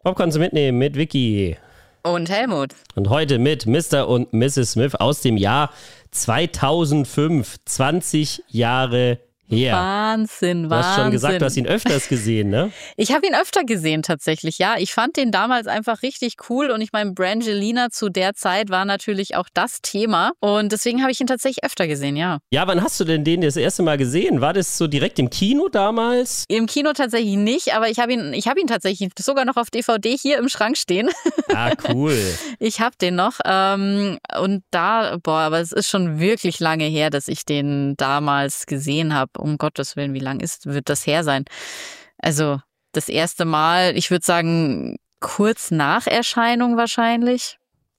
Popcorn zum Mitnehmen mit Vicky. Und Helmut. Und heute mit Mr. und Mrs. Smith aus dem Jahr 2005. 20 Jahre her. Wahnsinn. Du hast schon gesagt, du hast ihn öfters gesehen, ne? Ich habe ihn öfter gesehen tatsächlich, ja. Ich fand den damals einfach richtig cool und ich meine, Brangelina zu der Zeit war natürlich auch das Thema und deswegen habe ich ihn tatsächlich öfter gesehen, ja. Ja, wann hast du denn den das erste Mal gesehen? War das so direkt im Kino damals? Im Kino tatsächlich nicht, aber ich habe ihn tatsächlich sogar noch auf DVD hier im Schrank stehen. Ah, cool. Ich habe den noch und aber es ist schon wirklich lange her, dass ich den damals gesehen habe. Um Gottes Willen, wie lang wird das her sein? Also das erste Mal, ich würde sagen, kurz nach Erscheinung wahrscheinlich.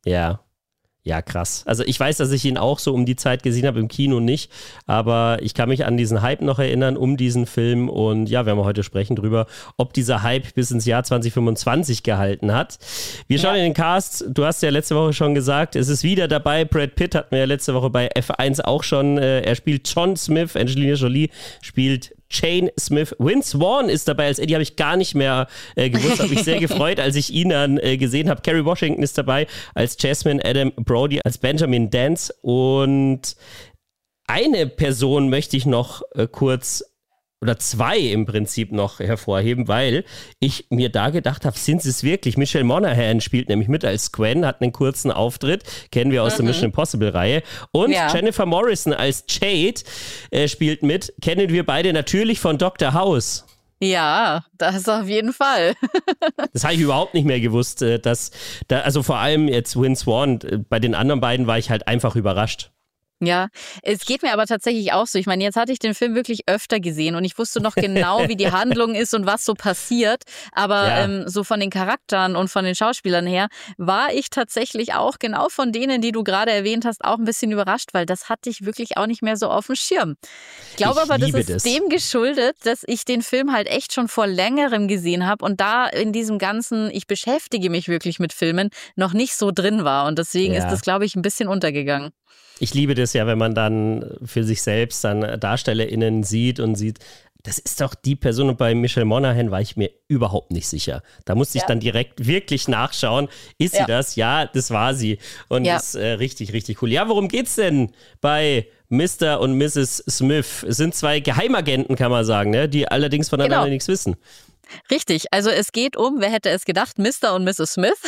Ja, krass. Also ich weiß, dass ich ihn auch so um die Zeit gesehen habe, im Kino nicht, aber ich kann mich an diesen Hype noch erinnern, um diesen Film und ja, werden wir heute sprechen drüber, ob dieser Hype bis ins Jahr 2025 gehalten hat. Wir schauen in den Cast, du hast ja letzte Woche schon gesagt, es ist wieder dabei, Brad Pitt hatten wir ja letzte Woche bei F1 auch schon, er spielt John Smith, Angelina Jolie spielt Jane Smith. Vince Vaughn ist dabei als Eddie, habe ich gar nicht mehr gewusst, habe mich sehr gefreut, als ich ihn dann gesehen habe. Kerry Washington ist dabei als Jasmine, Adam Brody als Benjamin Dance und eine Person möchte ich noch kurz oder zwei im Prinzip noch hervorheben, weil ich mir da gedacht habe, sind sie es wirklich? Michelle Monaghan spielt nämlich mit als Gwen, hat einen kurzen Auftritt, kennen wir aus der Mission Impossible Reihe. Und Jennifer Morrison als Jade spielt mit, kennen wir beide natürlich von Dr. House. Ja, das auf jeden Fall. Das habe ich überhaupt nicht mehr gewusst, also vor allem jetzt Vince Vaughn, bei den anderen beiden war ich halt einfach überrascht. Ja, es geht mir aber tatsächlich auch so. Ich meine, jetzt hatte ich den Film wirklich öfter gesehen und ich wusste noch genau, wie die Handlung ist und was so passiert. Aber so von den Charakteren und von den Schauspielern her war ich tatsächlich auch genau von denen, die du gerade erwähnt hast, auch ein bisschen überrascht, weil das hatte ich wirklich auch nicht mehr so auf dem Schirm. Ich glaube aber, das ist dem geschuldet, dass ich den Film halt echt schon vor längerem gesehen habe und da in diesem ganzen, ich beschäftige mich wirklich mit Filmen, noch nicht so drin war. Und deswegen ist das, glaube ich, ein bisschen untergegangen. Ich liebe das ja, wenn man dann für sich selbst dann DarstellerInnen sieht und sieht, das ist doch die Person. Und bei Michelle Monaghan war ich mir überhaupt nicht sicher. Da musste ich dann direkt wirklich nachschauen. Ist sie das? Ja, das war sie. Und das ist richtig, richtig cool. Ja, worum geht's denn bei Mr. und Mrs. Smith? Es sind zwei Geheimagenten, kann man sagen, ne? Die allerdings voneinander nichts wissen. Richtig, also es geht um, wer hätte es gedacht, Mr. und Mrs. Smith.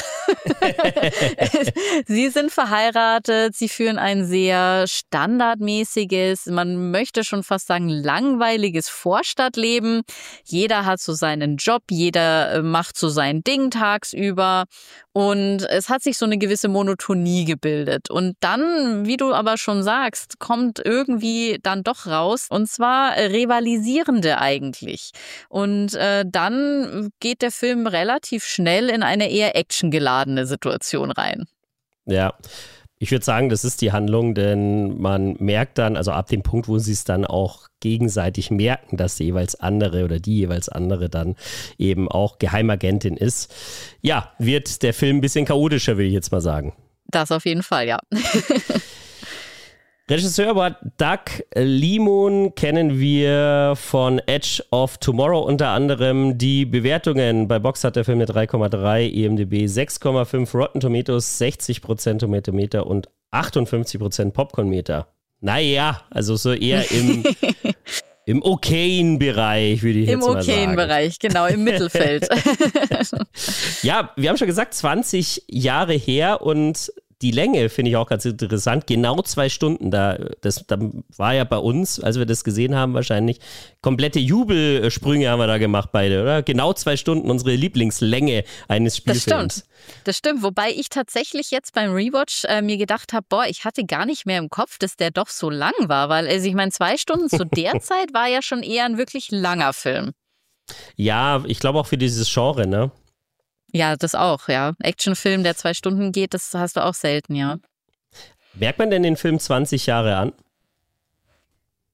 Sie sind verheiratet, sie führen ein sehr standardmäßiges, man möchte schon fast sagen langweiliges Vorstadtleben. Jeder hat so seinen Job, jeder macht so sein Ding tagsüber und es hat sich so eine gewisse Monotonie gebildet. Und dann, wie du aber schon sagst, kommt irgendwie dann doch raus und zwar Rivalisierende eigentlich. Und dann geht der Film relativ schnell in eine eher actiongeladene Situation rein. Ja, ich würde sagen, das ist die Handlung, denn man merkt dann, also ab dem Punkt, wo sie es dann auch gegenseitig merken, dass die jeweils andere dann eben auch Geheimagentin ist, ja, wird der Film ein bisschen chaotischer, will ich jetzt mal sagen. Das auf jeden Fall, ja. Regisseur war Doug Liman, kennen wir von Edge of Tomorrow unter anderem. Die Bewertungen bei Box hat der Film eine 3,3, IMDb 6,5, Rotten Tomatoes 60% Tomatometer und 58% Popcornmeter. Naja, also so eher im okayen Bereich, würde ich jetzt mal sagen. Im okayen Bereich, genau, im Mittelfeld. Ja, wir haben schon gesagt, 20 Jahre her und die Länge finde ich auch ganz interessant. Genau 2 Stunden. Da war ja bei uns, als wir das gesehen haben, wahrscheinlich komplette Jubelsprünge haben wir da gemacht beide, oder? Genau 2 Stunden, unsere Lieblingslänge eines Spielfilms. Das stimmt. Wobei ich tatsächlich jetzt beim Rewatch mir gedacht habe, ich hatte gar nicht mehr im Kopf, dass der doch so lang war. Weil, also ich meine, 2 Stunden zu der Zeit war ja schon eher ein wirklich langer Film. Ja, ich glaube auch für dieses Genre, ne? Ja, das auch, ja. Actionfilm, der 2 Stunden geht, das hast du auch selten, ja. Merkt man denn den Film 20 Jahre an?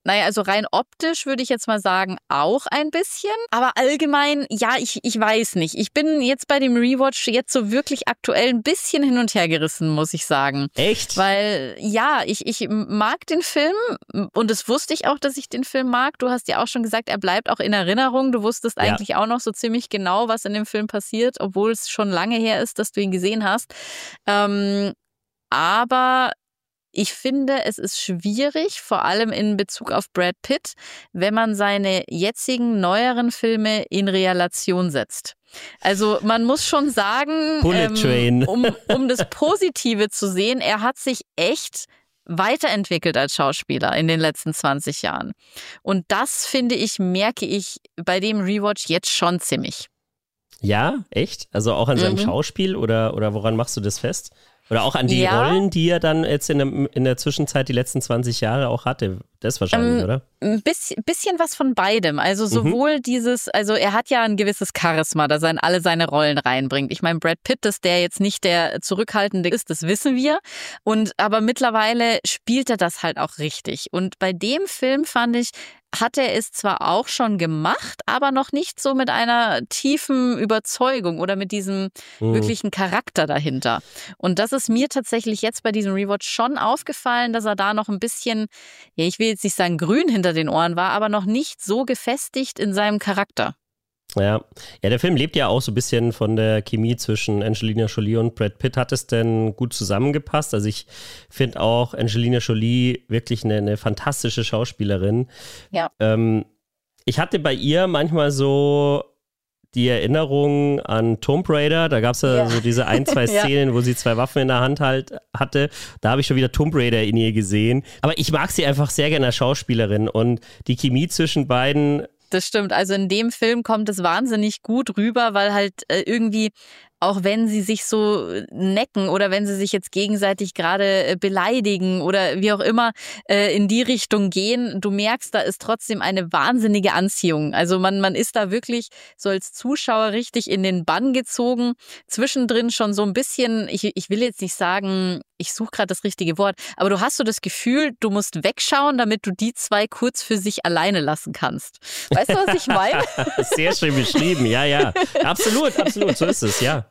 Naja, also rein optisch würde ich jetzt mal sagen, auch ein bisschen. Aber allgemein, ja, ich weiß nicht. Ich bin jetzt bei dem Rewatch jetzt so wirklich aktuell ein bisschen hin und her gerissen, muss ich sagen. Echt? Weil, ja, ich mag den Film und das wusste ich auch, dass ich den Film mag. Du hast ja auch schon gesagt, er bleibt auch in Erinnerung. Du wusstest eigentlich auch noch so ziemlich genau, was in dem Film passiert, obwohl es schon lange her ist, dass du ihn gesehen hast. Aber ich finde, es ist schwierig, vor allem in Bezug auf Brad Pitt, wenn man seine jetzigen, neueren Filme in Relation setzt. Also man muss schon sagen, Bullet Train. Um das Positive zu sehen, er hat sich echt weiterentwickelt als Schauspieler in den letzten 20 Jahren. Und das, finde ich, merke ich bei dem Rewatch jetzt schon ziemlich. Ja, echt? Also auch an seinem Schauspiel oder woran machst du das fest? Oder auch an die Rollen, die er dann jetzt in der Zwischenzeit die letzten 20 Jahre auch hatte. Das wahrscheinlich, oder? Ein bisschen was von beidem. Also sowohl also er hat ja ein gewisses Charisma, das er in alle seine Rollen reinbringt. Ich meine, Brad Pitt, dass der jetzt nicht der Zurückhaltende ist, das wissen wir. Aber mittlerweile spielt er das halt auch richtig. Und bei dem Film fand ich, hat er es zwar auch schon gemacht, aber noch nicht so mit einer tiefen Überzeugung oder mit diesem wirklichen Charakter dahinter. Und das ist mir tatsächlich jetzt bei diesem Rewatch schon aufgefallen, dass er da noch ein bisschen, ja, ich will jetzt nicht sagen grün hinter den Ohren war, aber noch nicht so gefestigt in seinem Charakter. Ja, der Film lebt ja auch so ein bisschen von der Chemie zwischen Angelina Jolie und Brad Pitt. Hat es denn gut zusammengepasst? Also ich finde auch Angelina Jolie wirklich eine fantastische Schauspielerin. Ja. Ich hatte bei ihr manchmal so die Erinnerung an Tomb Raider. Da gab es ja so diese 2 Szenen, wo sie 2 Waffen in der Hand hatte. Da habe ich schon wieder Tomb Raider in ihr gesehen. Aber ich mag sie einfach sehr gerne als Schauspielerin und die Chemie zwischen beiden. Das stimmt. Also in dem Film kommt es wahnsinnig gut rüber, weil halt irgendwie, auch wenn sie sich so necken oder wenn sie sich jetzt gegenseitig gerade beleidigen oder wie auch immer in die Richtung gehen, du merkst, da ist trotzdem eine wahnsinnige Anziehung. Also man ist da wirklich so als Zuschauer richtig in den Bann gezogen. Zwischendrin schon so ein bisschen, ich will jetzt nicht sagen, ich suche gerade das richtige Wort, aber du hast so das Gefühl, du musst wegschauen, damit du die 2 kurz für sich alleine lassen kannst. Weißt du, was ich meine? Sehr schön beschrieben, ja. Absolut, so ist es, ja.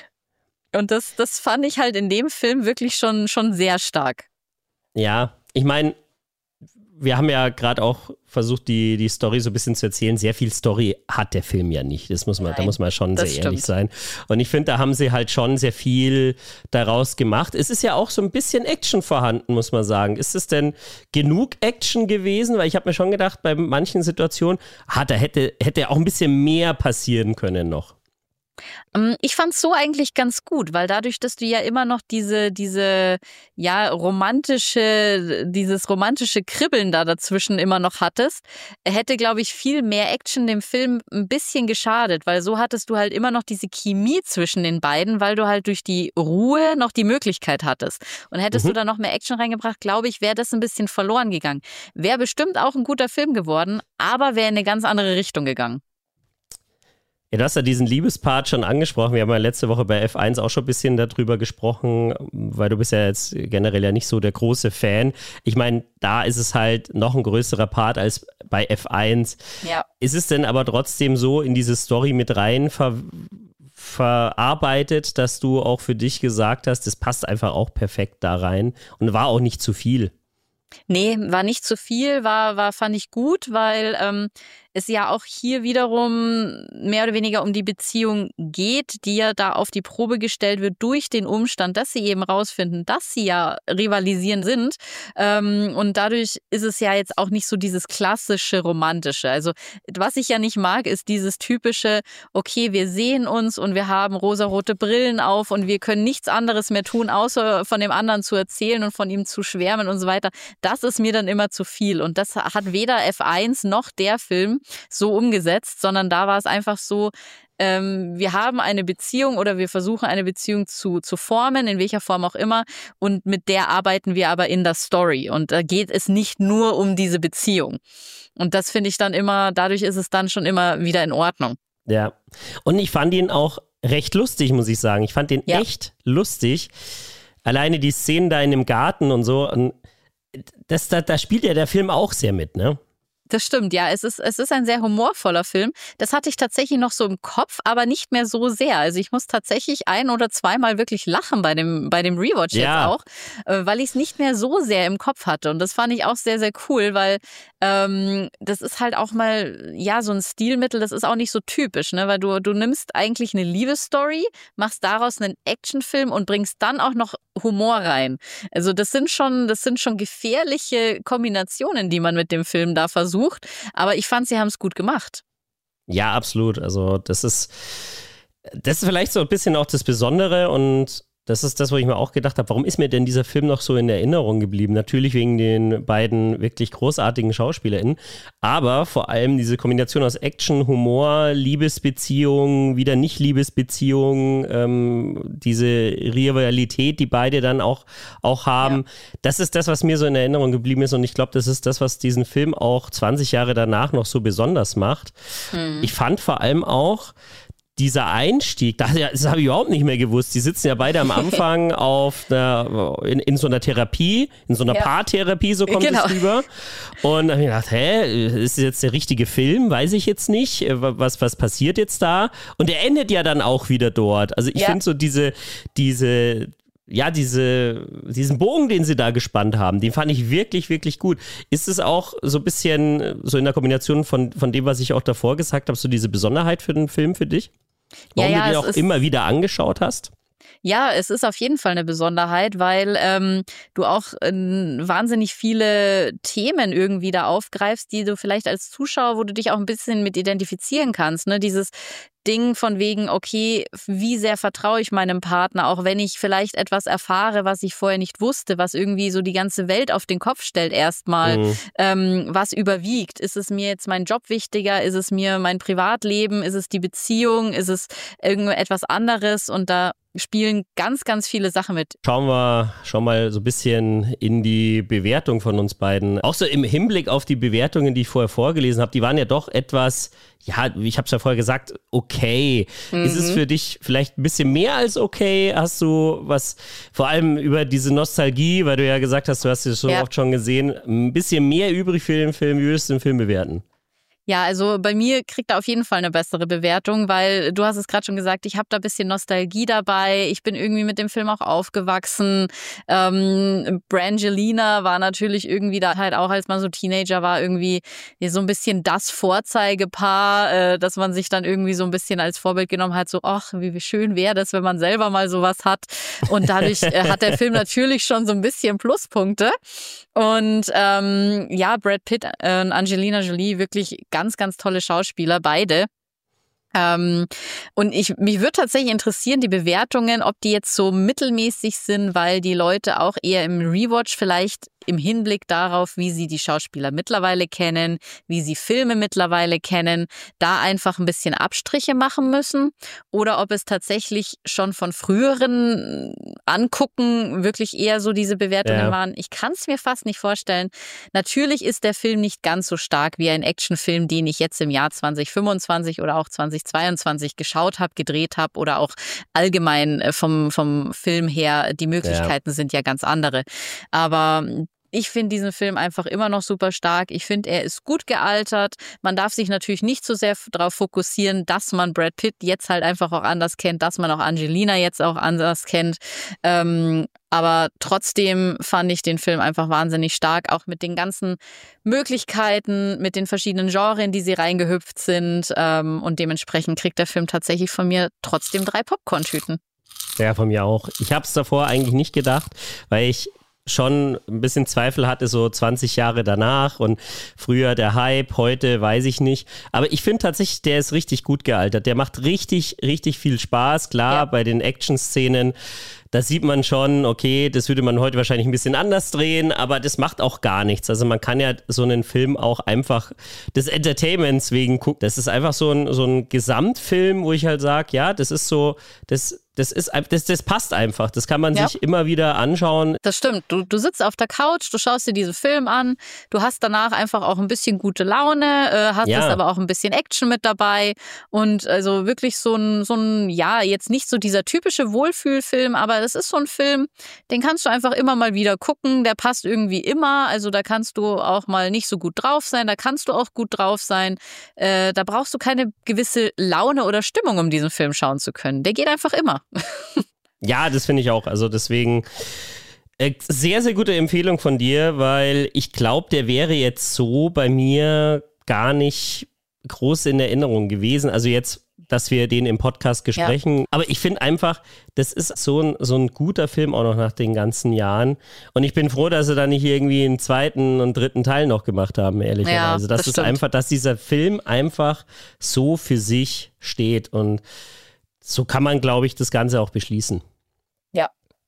Und das fand ich halt in dem Film wirklich schon sehr stark. Ja, ich meine, wir haben ja gerade auch versucht, die Story so ein bisschen zu erzählen. Sehr viel Story hat der Film ja nicht. Da muss man schon sehr ehrlich sein. Und ich finde, da haben sie halt schon sehr viel daraus gemacht. Es ist ja auch so ein bisschen Action vorhanden, muss man sagen. Ist es denn genug Action gewesen? Weil ich habe mir schon gedacht, bei manchen Situationen, da hätte auch ein bisschen mehr passieren können noch. Ich fand's so eigentlich ganz gut, weil dadurch, dass du ja immer noch dieses romantische Kribbeln da dazwischen immer noch hattest, hätte, glaube ich, viel mehr Action dem Film ein bisschen geschadet, weil so hattest du halt immer noch diese Chemie zwischen den beiden, weil du halt durch die Ruhe noch die Möglichkeit hattest. Und hättest du da noch mehr Action reingebracht, glaube ich, wäre das ein bisschen verloren gegangen. Wäre bestimmt auch ein guter Film geworden, aber wäre in eine ganz andere Richtung gegangen. Ja, du hast ja diesen Liebespart schon angesprochen. Wir haben ja letzte Woche bei F1 auch schon ein bisschen darüber gesprochen, weil du bist ja jetzt generell ja nicht so der große Fan. Ich meine, da ist es halt noch ein größerer Part als bei F1. Ja. Ist es denn aber trotzdem so in diese Story mit rein verarbeitet, dass du auch für dich gesagt hast, das passt einfach auch perfekt da rein und war auch nicht zu viel? Nee, war nicht zu viel, fand ich gut, weil es ja auch hier wiederum mehr oder weniger um die Beziehung geht, die ja da auf die Probe gestellt wird durch den Umstand, dass sie eben rausfinden, dass sie ja rivalisieren sind. Und dadurch ist es ja jetzt auch nicht so dieses klassische Romantische. Also was ich ja nicht mag, ist dieses typische, okay, wir sehen uns und wir haben rosarote Brillen auf und wir können nichts anderes mehr tun, außer von dem anderen zu erzählen und von ihm zu schwärmen und so weiter. Das ist mir dann immer zu viel. Und das hat weder F1 noch der Film so umgesetzt, sondern da war es einfach so, wir haben eine Beziehung oder wir versuchen eine Beziehung zu formen, in welcher Form auch immer, und mit der arbeiten wir aber in der Story und da geht es nicht nur um diese Beziehung. Und das finde ich dann immer, dadurch ist es dann schon immer wieder in Ordnung. Ja, und ich fand ihn auch recht lustig, muss ich sagen. Ich fand ihn echt lustig. Alleine die Szenen da in dem Garten und so, und da spielt ja der Film auch sehr mit, ne? Das stimmt, ja. Es ist ein sehr humorvoller Film. Das hatte ich tatsächlich noch so im Kopf, aber nicht mehr so sehr. Also ich muss tatsächlich ein- oder zweimal wirklich lachen bei dem Rewatch jetzt auch, weil ich es nicht mehr so sehr im Kopf hatte. Und das fand ich auch sehr, sehr cool, weil das ist halt auch mal, ja, so ein Stilmittel, das ist auch nicht so typisch, ne? Weil du nimmst eigentlich eine Liebesstory, machst daraus einen Actionfilm und bringst dann auch noch Humor rein. Also das sind schon gefährliche Kombinationen, die man mit dem Film da versucht. Aber ich fand, sie haben es gut gemacht. Ja, absolut. Also das ist vielleicht so ein bisschen auch das Besondere und das ist das, wo ich mir auch gedacht habe, warum ist mir denn dieser Film noch so in Erinnerung geblieben? Natürlich wegen den beiden wirklich großartigen SchauspielerInnen, aber vor allem diese Kombination aus Action, Humor, Liebesbeziehung, wieder Nicht-Liebesbeziehung, diese Rivalität, die beide dann auch haben. Ja. Das ist das, was mir so in Erinnerung geblieben ist und ich glaube, das ist das, was diesen Film auch 20 Jahre danach noch so besonders macht. Ich fand vor allem auch, dieser Einstieg, das habe ich überhaupt nicht mehr gewusst. Die sitzen ja beide am Anfang in so einer Therapie, in so einer Paartherapie, so kommt es rüber. Und da habe ich gedacht, ist das jetzt der richtige Film? Weiß ich jetzt nicht. Was passiert jetzt da? Und der endet ja dann auch wieder dort. Also ich finde so diesen Bogen, den sie da gespannt haben, den fand ich wirklich, wirklich gut. Ist es auch so ein bisschen so in der Kombination von dem, was ich auch davor gesagt habe, so diese Besonderheit für den Film für dich? Warum du den auch immer wieder angeschaut hast? Ja, es ist auf jeden Fall eine Besonderheit, weil du auch wahnsinnig viele Themen irgendwie da aufgreifst, die du vielleicht als Zuschauer, wo du dich auch ein bisschen mit identifizieren kannst. Ne? Dieses Ding von wegen, okay, wie sehr vertraue ich meinem Partner, auch wenn ich vielleicht etwas erfahre, was ich vorher nicht wusste, was irgendwie so die ganze Welt auf den Kopf stellt erstmal. Was überwiegt? Ist es mir jetzt mein Job wichtiger? Ist es mir mein Privatleben? Ist es die Beziehung? Ist es irgendetwas anderes? Und da spielen ganz, ganz viele Sachen mit. Schauen wir schon mal so ein bisschen in die Bewertung von uns beiden. Auch so im Hinblick auf die Bewertungen, die ich vorher vorgelesen habe, die waren ja doch etwas, ja, ich habe es ja vorher gesagt, okay. Ist es für dich vielleicht ein bisschen mehr als okay? Hast du was, vor allem über diese Nostalgie, weil du ja gesagt hast, du hast es so oft schon gesehen, ein bisschen mehr übrig für den Film? Wie würdest du den Film bewerten? Ja, also bei mir kriegt er auf jeden Fall eine bessere Bewertung, weil du hast es gerade schon gesagt, ich habe da ein bisschen Nostalgie dabei. Ich bin irgendwie mit dem Film auch aufgewachsen. Brangelina war natürlich irgendwie da halt auch, als man so Teenager war, irgendwie so ein bisschen das Vorzeigepaar, dass man sich dann irgendwie so ein bisschen als Vorbild genommen hat, so, ach, wie schön wäre das, wenn man selber mal sowas hat. Und dadurch hat der Film natürlich schon so ein bisschen Pluspunkte. Und Brad Pitt und Angelina Jolie, wirklich ganz, ganz tolle Schauspieler, beide. Und mich würde tatsächlich interessieren, die Bewertungen, ob die jetzt so mittelmäßig sind, weil die Leute auch eher im Rewatch vielleicht im Hinblick darauf, wie sie die Schauspieler mittlerweile kennen, wie sie Filme mittlerweile kennen, da einfach ein bisschen Abstriche machen müssen oder ob es tatsächlich schon von früheren Angucken wirklich eher so diese Bewertungen waren. Ich kann es mir fast nicht vorstellen. Natürlich ist der Film nicht ganz so stark wie ein Actionfilm, den ich jetzt im Jahr 2025 oder auch 2022 geschaut habe, gedreht habe oder auch allgemein vom Film her. Die Möglichkeiten sind ja ganz andere. Aber ich finde diesen Film einfach immer noch super stark. Ich finde, er ist gut gealtert. Man darf sich natürlich nicht so sehr darauf fokussieren, dass man Brad Pitt jetzt halt einfach auch anders kennt, dass man auch Angelina jetzt auch anders kennt. Aber trotzdem fand ich den Film einfach wahnsinnig stark, auch mit den ganzen Möglichkeiten, mit den verschiedenen Genres, in die sie reingehüpft sind. Und dementsprechend kriegt der Film tatsächlich von mir trotzdem 3 Popcorn-Tüten. Ja, von mir auch. Ich habe es davor eigentlich nicht gedacht, weil ich schon ein bisschen Zweifel hatte, so 20 Jahre danach und früher der Hype, heute weiß ich nicht. Aber ich finde tatsächlich, der ist richtig gut gealtert. Der macht richtig, richtig viel Spaß. Klar, bei den Action-Szenen, da sieht man schon, okay, das würde man heute wahrscheinlich ein bisschen anders drehen, aber das macht auch gar nichts. Also man kann ja so einen Film auch einfach des Entertainments wegen gucken. Das ist einfach so ein Gesamtfilm, wo ich halt sage, ja, das ist so, das passt einfach. Das kann man sich immer wieder anschauen. Das stimmt. Du sitzt auf der Couch, du schaust dir diesen Film an, du hast danach einfach auch ein bisschen gute Laune, hast aber auch ein bisschen Action mit dabei und also wirklich so ein, jetzt nicht so dieser typische Wohlfühlfilm, aber weil es ist so ein Film, den kannst du einfach immer mal wieder gucken, der passt irgendwie immer, also da kannst du auch mal nicht so gut drauf sein, da kannst du auch gut drauf sein, da brauchst du keine gewisse Laune oder Stimmung, um diesen Film schauen zu können. Der geht einfach immer. Ja, das finde ich auch, also deswegen sehr, sehr gute Empfehlung von dir, weil ich glaube, der wäre jetzt so bei mir gar nicht groß in Erinnerung gewesen, also jetzt dass wir den im Podcast besprechen. Ja. Aber ich finde einfach, das ist so ein guter Film auch noch nach den ganzen Jahren. Und ich bin froh, dass sie da nicht irgendwie einen zweiten und dritten Teil noch gemacht haben, ehrlicherweise. Ja, das ist einfach, dass dieser Film einfach so für sich steht. Und so kann man, glaube ich, das Ganze auch beschließen. Ja.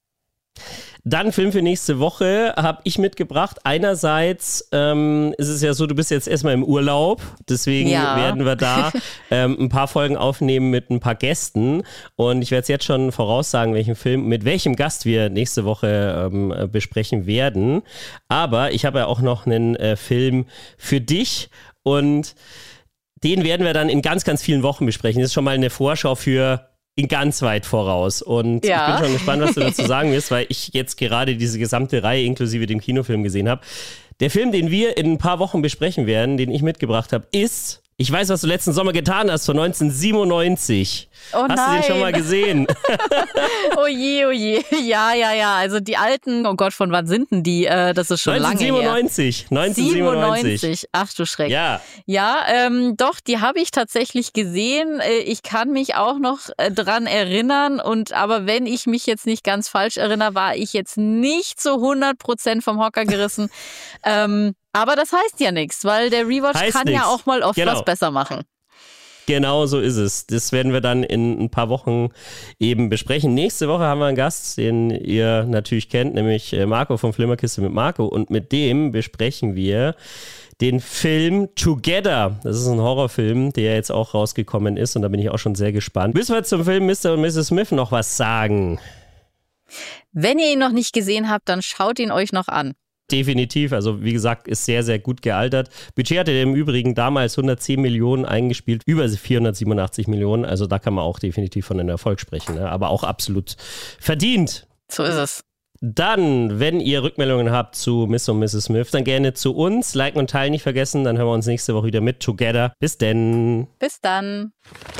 Dann Film für nächste Woche habe ich mitgebracht. Einerseits ist es ja so, du bist jetzt erstmal im Urlaub, deswegen werden wir da ein paar Folgen aufnehmen mit ein paar Gästen und ich werde es jetzt schon voraussagen, mit welchem Gast wir nächste Woche besprechen werden. Aber ich habe ja auch noch einen Film für dich und den werden wir dann in ganz, ganz vielen Wochen besprechen. Das ist schon mal eine Vorschau für in ganz weit voraus. Und ich bin schon gespannt, was du dazu sagen wirst, weil ich jetzt gerade diese gesamte Reihe inklusive dem Kinofilm gesehen habe. Der Film, den wir in ein paar Wochen besprechen werden, den ich mitgebracht habe, ist Ich weiß, was du letzten Sommer getan hast, von 1997. Oh hast nein. du den schon mal gesehen? Oh je, oh je. Ja. Also die alten, oh Gott, von wann sind denn die? Das ist schon 1997. lange her. 1997. Ach du Schreck. Ja. Ja, doch, die habe ich tatsächlich gesehen. Ich kann mich auch noch dran erinnern. Aber wenn ich mich jetzt nicht ganz falsch erinnere, war ich jetzt nicht so 100% vom Hocker gerissen. Aber das heißt ja nichts, weil der Rewatch kann ja auch mal oft was besser machen. Genau so ist es. Das werden wir dann in ein paar Wochen eben besprechen. Nächste Woche haben wir einen Gast, den ihr natürlich kennt, nämlich Marco von Flimmerkiste mit Marco. Und mit dem besprechen wir den Film Together. Das ist ein Horrorfilm, der jetzt auch rausgekommen ist. Und da bin ich auch schon sehr gespannt. Müssen wir zum Film Mr. und Mrs. Smith noch was sagen? Wenn ihr ihn noch nicht gesehen habt, dann schaut ihn euch noch an. Definitiv, also wie gesagt, ist sehr, sehr gut gealtert. Budget hatte im Übrigen damals 110 Millionen eingespielt, über 487 Millionen, also da kann man auch definitiv von einem Erfolg sprechen, ne? Aber auch absolut verdient. So ist es. Dann, wenn ihr Rückmeldungen habt zu Mr. und Mrs. Smith, dann gerne zu uns. Liken und teilen nicht vergessen, dann hören wir uns nächste Woche wieder mit Together. Bis denn. Bis dann.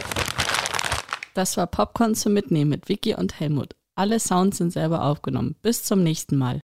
Das war Popcorn zum Mitnehmen mit Vicky und Helmut. Alle Sounds sind selber aufgenommen. Bis zum nächsten Mal.